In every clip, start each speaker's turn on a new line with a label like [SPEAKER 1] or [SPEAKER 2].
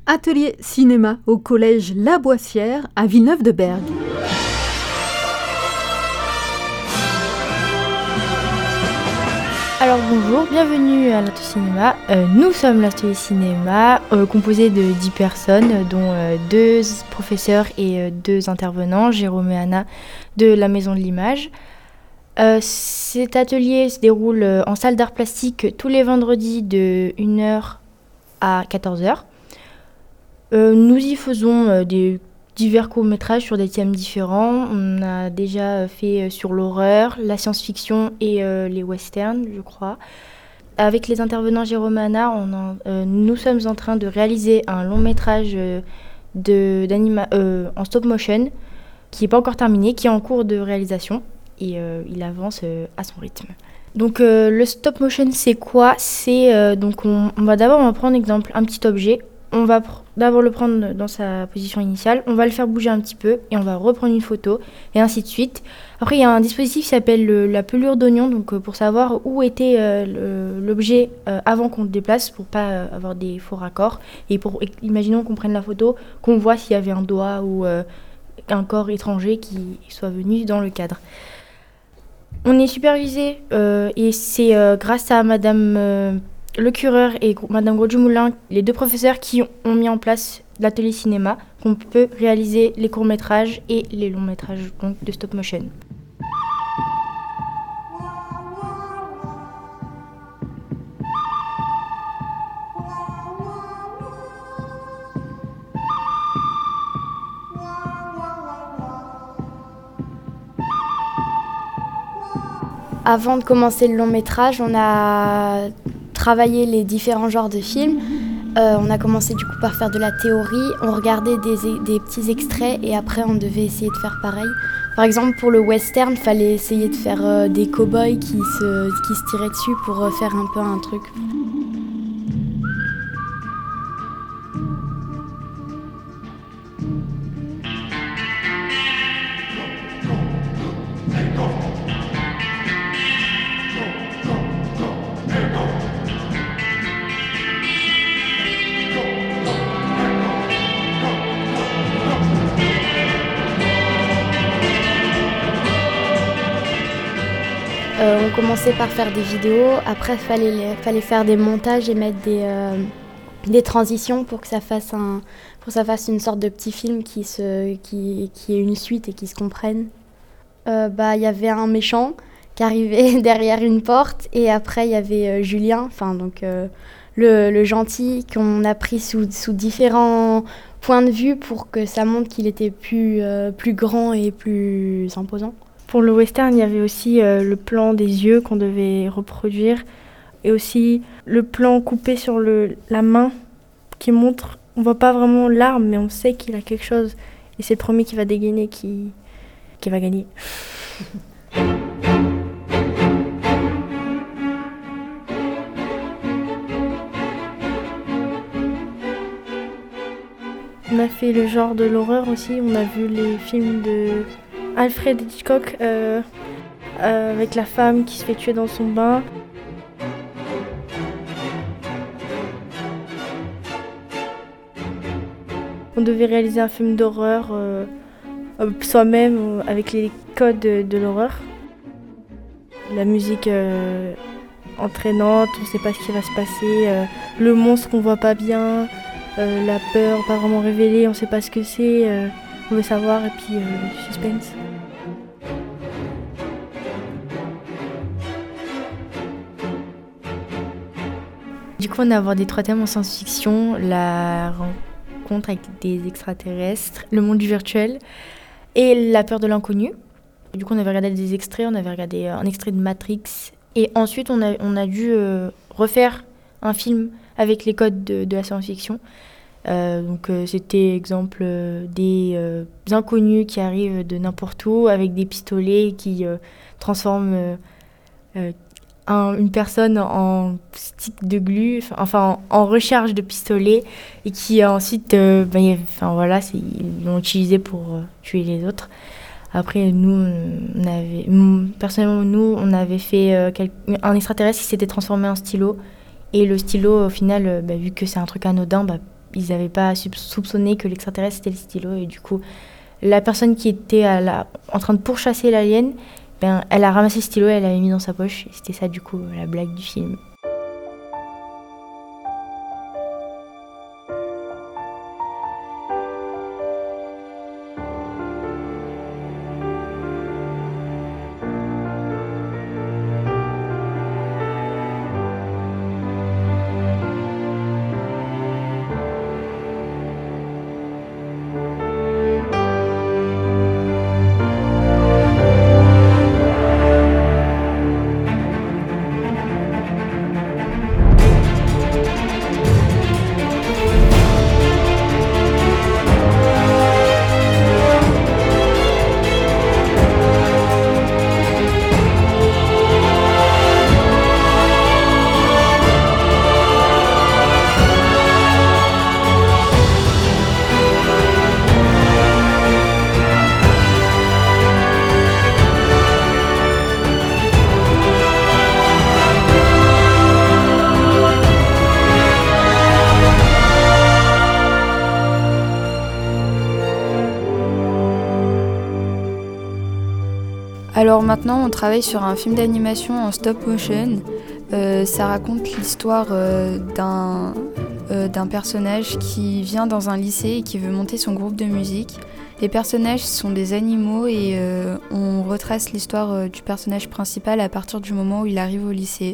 [SPEAKER 1] Atelier cinéma au collège La Boissière à Villeneuve-de-Berg.
[SPEAKER 2] Alors bonjour, bienvenue à l'Atelier Cinéma. Nous sommes l'Atelier Cinéma composé de 10 personnes, dont 2 professeurs et 2 intervenants, Jérôme et Anna de la Maison de l'Image. Cet atelier se déroule en salle d'art plastique tous les vendredis de 1h à 14h. Nous y faisons des divers courts-métrages sur des thèmes différents. On a déjà fait sur l'horreur, la science-fiction et les westerns, je crois. Avec les intervenants Jérôme et Anna, nous sommes en train de réaliser un long-métrage en stop-motion qui n'est pas encore terminé, qui est en cours de réalisation et il avance à son rythme. Donc le stop-motion, c'est quoi ? Donc on va d'abord prendre exemple un petit objet. On va d'abord le prendre dans sa position initiale, on va le faire bouger un petit peu et on va reprendre une photo et ainsi de suite. Après, il y a un dispositif qui s'appelle la pelure d'oignon, donc pour savoir où était l'objet avant qu'on le déplace, pour pas avoir des faux raccords. Et imaginons qu'on prenne la photo, qu'on voit s'il y avait un doigt ou un corps étranger qui soit venu dans le cadre. On est supervisé et c'est grâce à Madame Lecureur et Madame Gros-Dumoulin, les 2 professeurs qui ont mis en place l'atelier cinéma, qu'on peut réaliser les courts-métrages et les longs-métrages donc, de stop-motion.
[SPEAKER 3] Avant de commencer le long-métrage, on a travaillé les différents genres de films. On a commencé du coup par faire de la théorie, on regardait des petits extraits et après on devait essayer de faire pareil. Par exemple pour le western, il fallait essayer de faire des cow-boys qui se tiraient dessus pour faire un peu un truc. On commençait par faire des vidéos, après il fallait faire des montages et mettre des transitions pour que ça fasse une sorte de petit film qui ait une suite et qui se comprenne. Y avait un méchant qui arrivait derrière une porte et après il y avait Julien, le gentil qu'on a pris sous différents points de vue pour que ça montre qu'il était plus grand et plus imposant.
[SPEAKER 2] Pour le western, il y avait aussi le plan des yeux qu'on devait reproduire et aussi le plan coupé sur la main qui montre, on voit pas vraiment l'arme mais on sait qu'il a quelque chose et c'est le premier qui va dégainer qui va gagner. On a fait le genre de l'horreur aussi, on a vu les films de Alfred Hitchcock avec la femme qui se fait tuer dans son bain. On devait réaliser un film d'horreur soi-même avec les codes de l'horreur. La musique entraînante, on ne sait pas ce qui va se passer, le monstre qu'on voit pas bien, la peur pas vraiment révélée, on ne sait pas ce que c'est, on veut savoir et puis suspense. Du coup, on a abordé 3 thèmes en science-fiction, la rencontre avec des extraterrestres, le monde du virtuel et la peur de l'inconnu. Du coup, on avait regardé des extraits, on avait regardé un extrait de Matrix et ensuite on a dû refaire un film avec les codes de la science-fiction. C'était exemple des inconnus qui arrivent de n'importe où avec des pistolets qui transforment une personne en stick de glu, en recharge de pistolet et qui ensuite ils l'ont utilisé pour tuer les autres. Après personnellement on avait fait un extraterrestre qui s'était transformé en stylo et le stylo au final vu que c'est un truc anodin ils n'avaient pas soupçonné que l'extraterrestre c'était le stylo. Et du coup, la personne qui était en train de pourchasser l'alien, elle a ramassé le stylo et elle l'avait mis dans sa poche. Et c'était ça, du coup, la blague du film.
[SPEAKER 4] Alors maintenant, on travaille sur un film d'animation en stop motion. Ça raconte l'histoire d'un personnage qui vient dans un lycée et qui veut monter son groupe de musique. Les personnages sont des animaux et on retrace l'histoire du personnage principal à partir du moment où il arrive au lycée.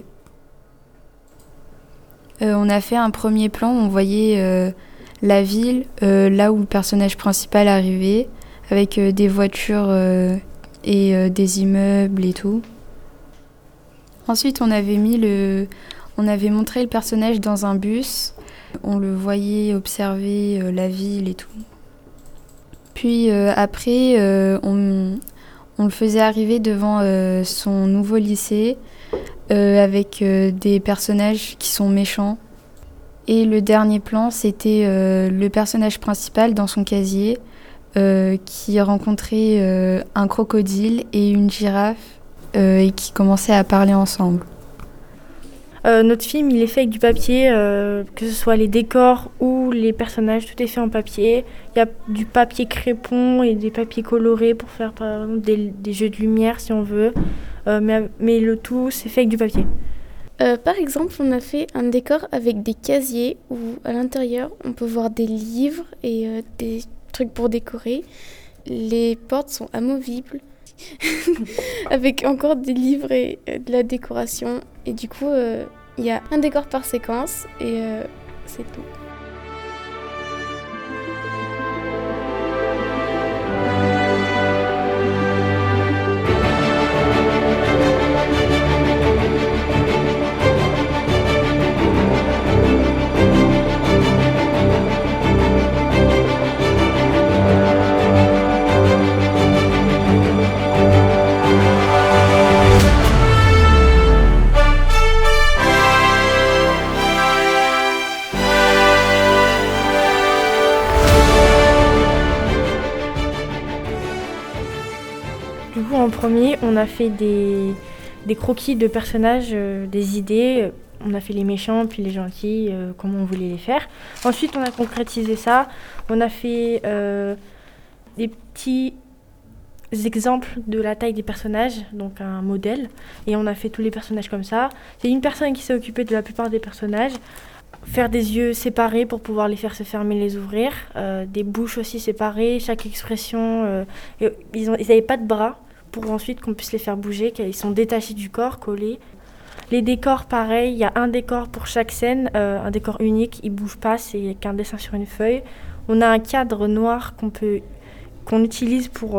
[SPEAKER 4] On a fait un premier plan où on voyait la ville, là où le personnage principal arrivait, avec des voitures et des immeubles et tout. Ensuite, on avait montré le personnage dans un bus. On le voyait observer la ville et tout. Puis après, on le faisait arriver devant son nouveau lycée avec des personnages qui sont méchants. Et le dernier plan, c'était le personnage principal dans son casier qui rencontrait un crocodile et une girafe et qui commençaient à parler ensemble.
[SPEAKER 2] Notre film, il est fait avec du papier, que ce soit les décors ou les personnages, tout est fait en papier. Il y a du papier crépon et des papiers colorés pour faire par exemple des jeux de lumière si on veut, mais le tout, c'est fait avec du papier.
[SPEAKER 3] Par exemple, on a fait un décor avec des casiers où à l'intérieur, on peut voir des livres et des trucs pour décorer. Les portes sont amovibles avec encore des livres et de la décoration. Et du coup, il y a un décor par séquence et c'est tout.
[SPEAKER 2] Du coup, en premier, on a fait des croquis de personnages, des idées. On a fait les méchants, puis les gentils, comment on voulait les faire. Ensuite, on a concrétisé ça. On a fait des petits exemples de la taille des personnages, donc un modèle. Et on a fait tous les personnages comme ça. C'est une personne qui s'est occupée de la plupart des personnages. Faire des yeux séparés pour pouvoir les faire se fermer, les ouvrir. Des bouches aussi séparées, chaque expression. Ils n'avaient pas de bras pour ensuite qu'on puisse les faire bouger, qu'ils sont détachés du corps, collés. Les décors, pareil, il y a un décor pour chaque scène, un décor unique, il ne bouge pas, c'est qu'un dessin sur une feuille. On a un cadre noir qu'on utilise pour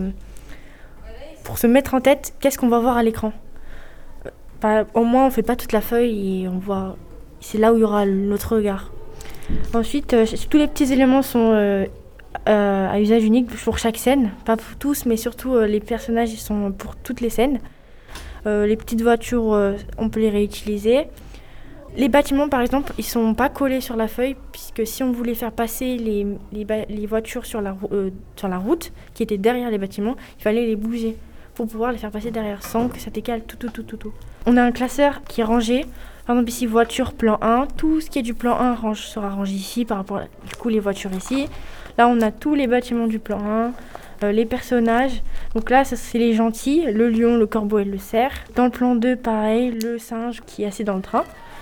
[SPEAKER 2] se mettre en tête qu'est-ce qu'on va voir à l'écran. Au moins, on ne fait pas toute la feuille et on voit, c'est là où il y aura notre regard. Ensuite, tous les petits éléments sont à usage unique pour chaque scène, pas pour tous, mais surtout les personnages ils sont pour toutes les scènes. Les petites voitures, on peut les réutiliser. Les bâtiments, par exemple, ils sont pas collés sur la feuille, puisque si on voulait faire passer les voitures sur la route, qui était derrière les bâtiments, il fallait les bouger pour pouvoir les faire passer derrière, sans que ça décale tout. On a un classeur qui est rangé Par exemple ici voiture plan 1, tout ce qui est du plan 1 sera rangé ici par rapport du coup les voitures ici. Là on a tous les bâtiments du plan 1, les personnages. Donc là ça, c'est les gentils, le lion, le corbeau et le cerf. Dans le plan 2 pareil, le singe qui est assis dans le train.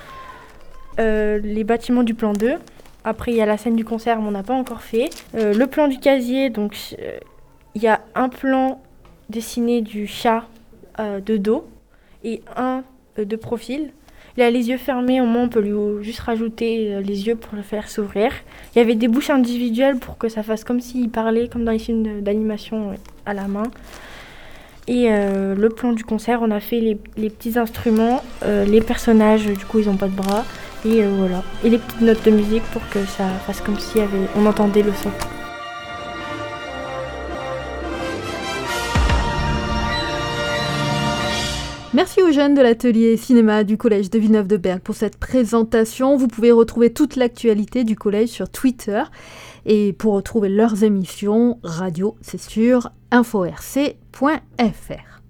[SPEAKER 2] Les bâtiments du plan 2. Après il y a la scène du concert mais on n'a pas encore fait. Le plan du casier, donc il y a un plan dessiné du chat de dos et un de profil. Il a les yeux fermés, au moins on peut lui juste rajouter les yeux pour le faire s'ouvrir. Il y avait des bouches individuelles pour que ça fasse comme s'il parlait, comme dans les films d'animation à la main. Et le plan du concert, on a fait les petits instruments, les personnages, du coup ils n'ont pas de bras. Et voilà. Et les petites notes de musique pour que ça fasse comme si on entendait le son.
[SPEAKER 1] Merci aux jeunes de l'atelier cinéma du collège de Villeneuve-de-Berg pour cette présentation. Vous pouvez retrouver toute l'actualité du collège sur Twitter. Et pour retrouver leurs émissions radio, c'est sur info-rc.fr.